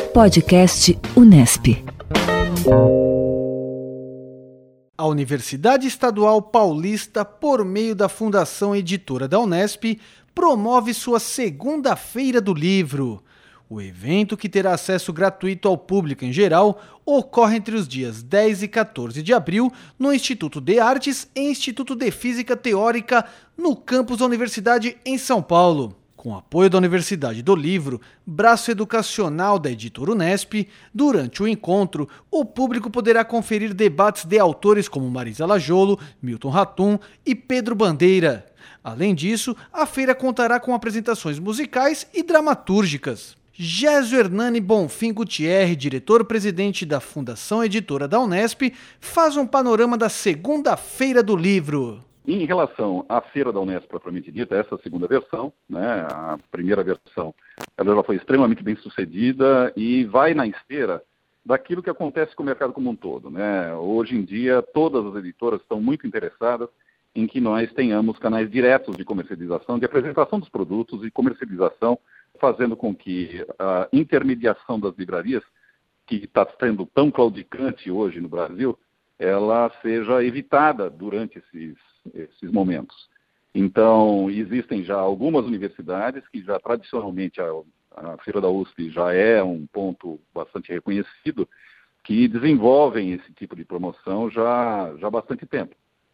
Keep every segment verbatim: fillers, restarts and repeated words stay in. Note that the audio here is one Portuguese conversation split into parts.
Podcast Unesp. A Universidade Estadual Paulista, por meio da Fundação Editora da Unesp, promove sua segunda Feira do Livro. O evento, que terá acesso gratuito ao público em geral, ocorre entre os dias dez e quatorze de abril no Instituto de Artes e Instituto de Física Teórica, no campus da Universidade em São Paulo. Com apoio da Universidade do Livro, braço educacional da Editora Unesp, durante o encontro, o público poderá conferir debates de autores como Marisa Lajolo, Milton Ratum e Pedro Bandeira. Além disso, a feira contará com apresentações musicais e dramatúrgicas. Gésio Hernani Bonfim Gutierre, diretor-presidente da Fundação Editora da Unesp, faz um panorama da segunda Feira do Livro. Em relação à Feira da Unesp propriamente dita, essa segunda versão, né, a primeira versão, ela já foi extremamente bem sucedida e vai na esteira daquilo que acontece com o mercado como um todo, né? Hoje em dia, todas as editoras estão muito interessadas em que nós tenhamos canais diretos de comercialização, de apresentação dos produtos e comercialização, fazendo com que a intermediação das livrarias, que está sendo tão claudicante hoje no Brasil, ela seja evitada durante esses, esses momentos. Então, existem já algumas universidades que já tradicionalmente a, a Feira da U S P já é um ponto bastante reconhecido, que desenvolvem esse tipo de promoção já, já há bastante tempo.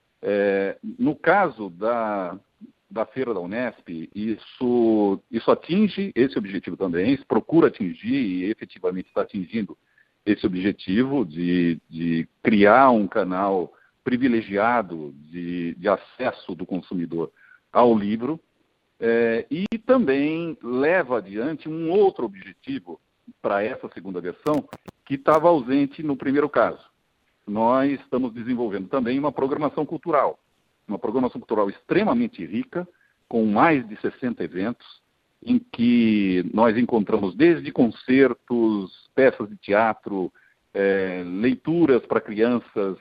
É, no caso da, da Feira da Unesp, isso, isso atinge esse objetivo também, isso procura atingir e efetivamente está atingindo esse objetivo de, de criar um canal privilegiado de, de acesso do consumidor ao livro, é, e também leva adiante um outro objetivo para essa segunda versão que estava ausente no primeiro caso. Nós estamos desenvolvendo também uma programação cultural, uma programação cultural extremamente rica, com mais de sessenta eventos, em que nós encontramos desde concertos, peças de teatro, é, leituras para crianças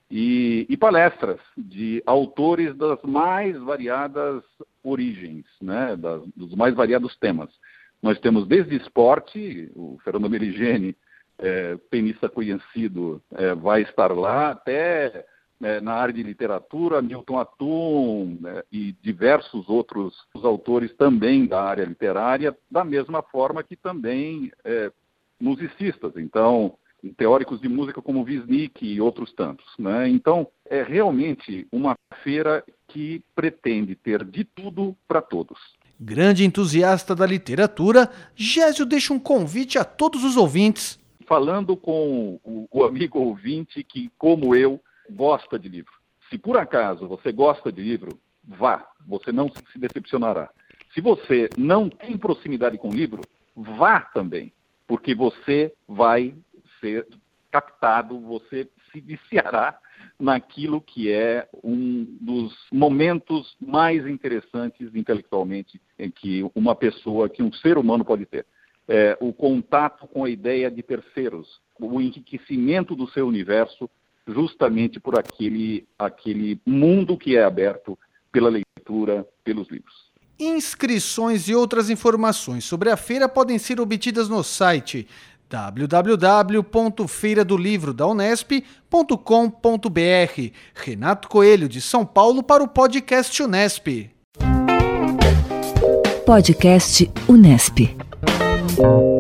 e, e palestras de autores das mais variadas origens, né, das, dos mais variados temas. Nós temos desde esporte, o Fernando Meligeni, É, tenista conhecido, é, vai estar lá, até é, na área de literatura, Milton Ratum, né, e diversos outros autores também da área literária, da mesma forma que também é, musicistas, então, teóricos de música como Wisnik e outros tantos, né? Então, é realmente uma feira que pretende ter de tudo para todos. Grande entusiasta da literatura, Gésio deixa um convite a todos os ouvintes. Falando com o, o amigo ouvinte que, como eu, gosta de livro. Se por acaso você gosta de livro, vá, você não se decepcionará. Se você não tem proximidade com o livro, vá também, porque você vai ser captado, você se viciará naquilo que é um dos momentos mais interessantes intelectualmente em que uma pessoa, que um ser humano pode ter. É, o contato com a ideia de terceiros, o enriquecimento do seu universo, justamente por aquele, aquele mundo que é aberto pela leitura, pelos livros. Inscrições e outras informações sobre a feira podem ser obtidas no site w w w ponto feira do livro da unesp ponto com ponto b r. Renato Coelho, de São Paulo, para o Podcast Unesp. Podcast Unesp.